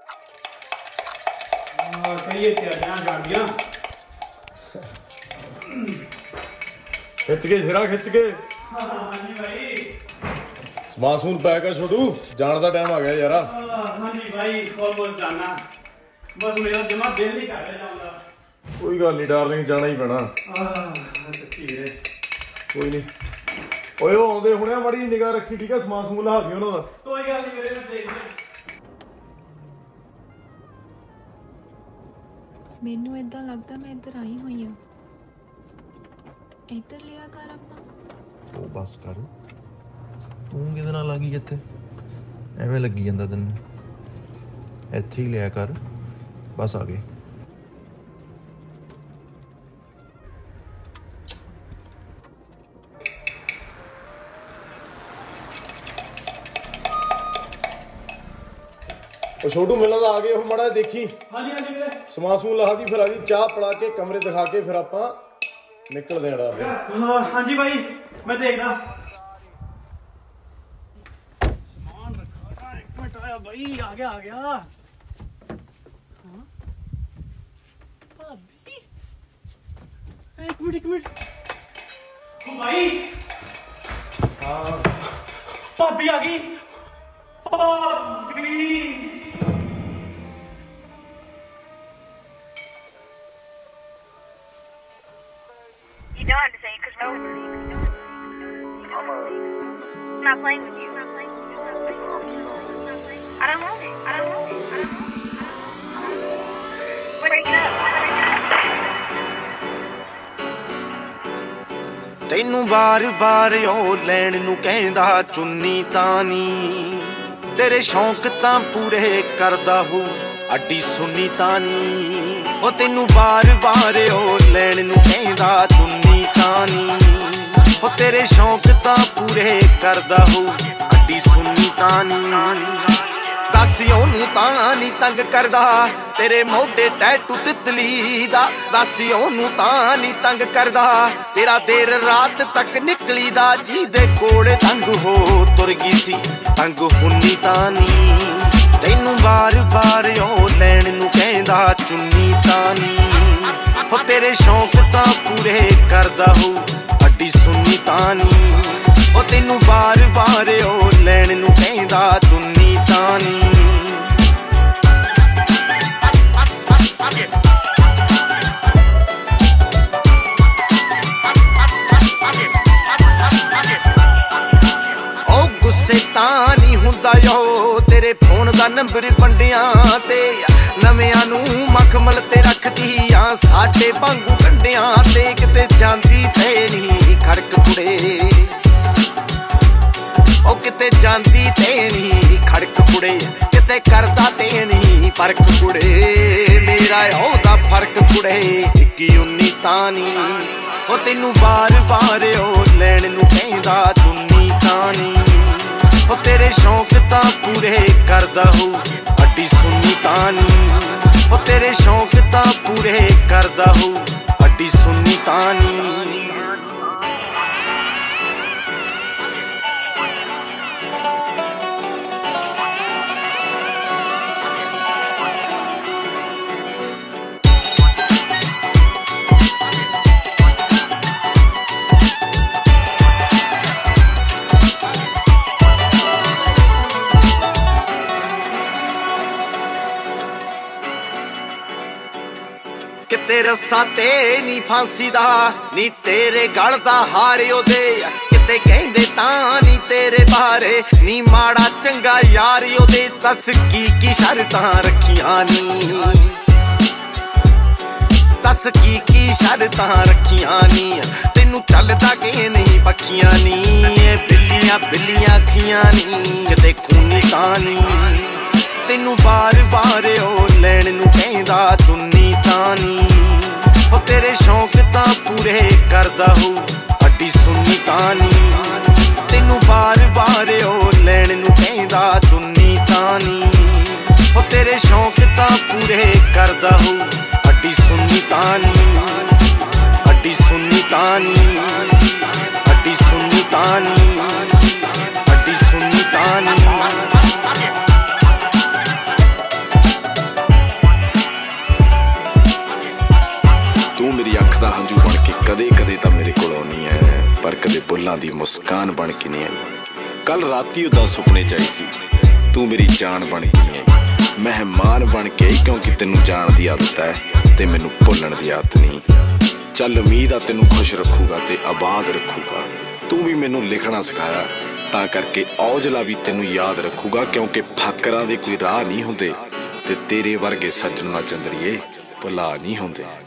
खिच के सिरा खिच के समान समून पैक कर छोटू जाने का टाइम आ गया यार। हाँ जी भाई ऑलमोस्ट जाना बस मेरा जमा दिल नहीं कर रहा जाऊंगा। कोई गल नहीं डार्लिंग जाना ही पैना। कोई नहीं ओए आउंदे हुणे माड़ी निगाह रखी ठीक है समान समून ला दी उन्हां दा। कोई गल नहीं मेरे मैं देख लिया। ਮੈਨੂੰ ਇਦਾਂ ਲੱਗਦਾ ਮੈਂ ਇੱਧਰ ਆਈ ਹੋਈ ਹਾਂ। ਇੱਧਰ ਲਿਆ ਕਰ ਆਪਣਾ। ਉਹ ਬਸ ਕਰ ਤੂੰ ਕਿਹਦੇ ਨਾਲ ਲੱਗੀ ਇੱਥੇ ਐਵੇਂ ਲੱਗੀ ਜਾਂਦਾ ਤੈਨੂੰ ਇੱਥੇ ਹੀ ਲਿਆ ਕਰ ਬਸ ਆ ਗਏ। छोटू मिलना तो आ गए माड़ा देखी। हाँ जी मेरे समान समून ला दी फिर आदि चाह पिला के कमरे दिखा के फिर आप निकलते हैं डाल। हाँ जी भाई मैं देखदा सामान रखा। एक मिनट आया भाई आ गया हाँ भाभी एक मिनट ओ भाई हाँ भाभी आ गई। भाभी You don't have to say it because no one. I'm not playing with you. I don't want it. Break it up. ਤੈਨੂੰ ਬਾਰ-ਬਾਰ ਉਹ ਲੈਣ ਨੂੰ ਕਹਿੰਦਾ ਚੁੰਨੀ ਤਾਂ ਨੀ ਤੇਰੇ ਸ਼ੌਂਕ ਤਾਂ ਪੂਰੇ ਕਰਦਾ ਹੋ ਅੱਡੀ ਸੁੰਨੀ ਤਾਂ ਨੀ ਉਹ ਤੈਨੂੰ ਬਾਰ-ਬਾਰ ਉਹ ਲੈਣ ਨੂੰ ਕਹਿੰਦਾ ਚੁੰਨੀ ਤਾਂ ਨੀ ਉਹ ਤੇਰੇ ਸ਼ੌਂਕ ਤਾਂ ਪੂਰੇ ਕਰਦਾ ਹੋ ਅੱਡੀ ਸੁੰਨੀ ਤਾਂ ਨੀ ਦੱਸ ਉਹਨੂੰ ਤਾਂ ਨੀ ਤੰਗ ਕਰਦਾ ਤੇਰੇ ਮੋਢੇ ਟੈਟੂ ਤਿਤਲੀ ਦਾ ਦੱਸ ਉਹਨੂੰ ਤਾਂ ਨੀ ਤੰਗ ਕਰਦਾ ਤੇਰਾ ਦੇਰ ਰਾਤ ਤੱਕ ਨਿਕਲੀ ਦਾ ਜਿਹਦੇ ਕੋਲ ਤੰਗ ਹੋ ਤੁਰ ਗਈ ਸੀ ਤੰਗ ਹੁੰਨੀ ਤਾਂ ਨੀ ਤੈਨੂੰ ਬਾਰ-ਬਾਰ ਉਹ ਲੈਣ ਨੂੰ ਕਹਿੰਦਾ ਚੁੰਨੀ ਤਾਂ ਨੀ ਉਹ ਤੇਰੇ ਸ਼ੌਂਕ ਤਾਂ ਪੂਰੇ ਕਰਦਾ ਹੋ ਅੱਡੀ ਸੁੰਨੀ ਤਾਂ ਨੀ ਉਹ ਤੈਨੂੰ ਬਾਰ-ਬਾਰ ਉਹ ਲੈਣ ਨੂੰ ਕਹਿੰਦਾ ਚੁੰਨੀ ਤਾਂ ਨੀ ਉਹ ਗੁੱਸੇ ਤਾਂ ਨਹੀਂ ਹੁੰਦਾ ਯੋ ਤੇਰੇ ਫੋਨ ਦਾ ਨੰਬਰ ਵੰਡਿਆਂ ਤੇ ਨਵਿਆਂ ਨੂੰ ਮਖਮਲ ਤੇ ਰੱਖਦੀ ਆ ਸਾਡੇ ਵਾਂਗੂ ਕੰਡਿਆਂ ਤੇ ਕਿਤੇ ਜਾਂਦੀ ਤੇ ਨਹੀਂ ਖੜਕ ਕੁੜੇ ਉਹ ਕਿਤੇ ਜਾਂਦੀ ਤੇ ਨਹੀਂ ਖੜਕ ਕੁੜੇ ਕਿਤੇ ਕਰਦਾ ਤੇ ਨਹੀਂ ਫਰਕ ਕੁੜੇ ਮੇਰਾ ਉਹਦਾ ਫਰਕ ਕੁੜੇ 21 ਤਾਂ ਨੀ ਉਹ ਤੈਨੂੰ ਬਾਰ-ਬਾਰ ਉਹ ਲੈਣ ਨੂੰ ਕਹਿੰਦਾ ਚੁੰਨੀ ਤਾਂ ਨੀ ਉਹ ਤੇਰੇ ਸ਼ੌਂਕ ਤਾਂ ਪੂਰੇ ਕਰਦਾ ਹੋ ਅੱਡੀ ਸੁੰਨੀ ਤਾਂ ਨੀ ਉਹ ਤੇਰੇ ਸ਼ੌਂਕ ਤਾਂ ਪੂਰੇ ਕਰਦਾ ਹੋ ਅੱਡੀ ਸੁੰਨੀ ਤਾਂ ਨੀ ਕਿਤੇ ਰੱਸਾ ਤੇ ਨੀ ਫਾਂਸੀ ਦਾ ਨੀ ਤੇਰੇ ਗਲ ਦਾ ਹਾਰ ਉਹਦੇ ਕਿਤੇ ਕਹਿੰਦੇ ਤਾਂ ਨੀ ਤੇਰੇ ਬਾਰੇ ਨੀ ਮਾੜਾ ਚੰਗਾ ਯਾਰ ਉਹਦੇ ਦੱਸ ਕੀ ਸ਼ਰਤਾਂ ਰੱਖੀਆਂ ਨੀ ਦੱਸ ਕੀ ਸ਼ਰਤਾਂ ਰੱਖੀਆਂ ਨੀ ਤੈਨੂੰ ਚੱਲਦਾ ਕਿ ਨਹੀਂ ਪੱਖੀਆਂ ਨੀ ਬਿੱਲੀਆਂ ਅੱਖੀਆਂ ਨੀ ਕਿਤੇ ਖੂਨੀ ਤਾਂ ਨੀ ਤੈਨੂੰ ਬਾਰ-ਬਾਰ ਉਹ ਲੈਣ ਨੂੰ ਕਹਿੰਦਾ ਚੁੰਨੀ ਤਾਂ ਨੀ ਉਹ ਤੇਰੇ ਸ਼ੌਂਕ ਤਾਂ ਪੂਰੇ ਕਰਦਾ ਹੋ ਅੱਡੀ ਸੁੰਨੀ ਤਾਂ ਨੀ ਤੈਨੂੰ ਬਾਰ-ਬਾਰ ਉਹ ਲੈਣ ਨੂੰ ਕਹਿੰਦਾ ਚੁੰਨੀ ਤਾਂ ਨੀ ਉਹ ਤੇਰੇ ਸ਼ੌਂਕ ਤਾਂ ਪੂਰੇ ਕਰਦਾ ਹੋ ਅੱਡੀ ਸੁੰਨੀ ਤਾਂ ਨੀ ਅੱਡੀ ਸੁੰਨੀ ਤਾਂ ਨੀ ਅੱਡੀ ਸੁੰਨੀ ਤਾਂ ਨੀ ਅੱਡੀ ਸੁੰਨੀ ਤਾਂ ਨੀ ਆਂਸੂ ਬਣ ਕੇ ਕਦੇ ਕਦੇ ਤਾਂ ਮੇਰੇ ਕੋਲ ਆਉਣੀ ਐ, ਪਰ ਕਦੇ ਬੁੱਲਾਂ ਦੀ ਮੁਸਕਾਨ ਬਣ ਕੇ ਨਹੀਂ ਆਈ। ਕੱਲ ਰਾਤੀ ਉਦਾਂ ਸੁਪਨੇ ਚ ਆਈ ਸੀ, ਤੂੰ ਮੇਰੀ ਜਾਨ ਬਣ ਕੇ ਨਹੀਂ ਆਈ। ਮਹਿਮਾਨ ਬਣ ਕੇ ਆਈ ਕਿਉਂਕਿ ਤੈਨੂੰ ਜਾਣ ਦੀ ਆਦਤ ਹੈ ਤੇ ਮੈਨੂੰ ਭੁੱਲਣ ਦੀ ਆਦਤ ਨਹੀਂ। ਚੱਲ ਉਮੀਦ ਆ ਤੈਨੂੰ ਖੁਸ਼ ਰੱਖੂਗਾ ਤੇ ਆਬਾਦ ਰੱਖੂਗਾ। ਤੂੰ ਵੀ ਮੈਨੂੰ ਲਿਖਣਾ ਸਿਖਾਇਆ, ਤਾਂ ਕਰਕੇ ਔਜਲਾ ਵੀ ਤੈਨੂੰ ਯਾਦ ਰੱਖੂਗਾ, ਕਿਉਂਕਿ ਫਾਕਰਾਂ ਦੇ ਕੋਈ ਰਾਹ ਨਹੀਂ ਹੁੰਦੇ ਤੇ ਤੇਰੇ ਵਰਗੇ ਸੱਜਣ ਨਾ ਚੰਦਰੀਏ ਭੁਲਾ ਨਹੀਂ ਹੁੰਦੇ।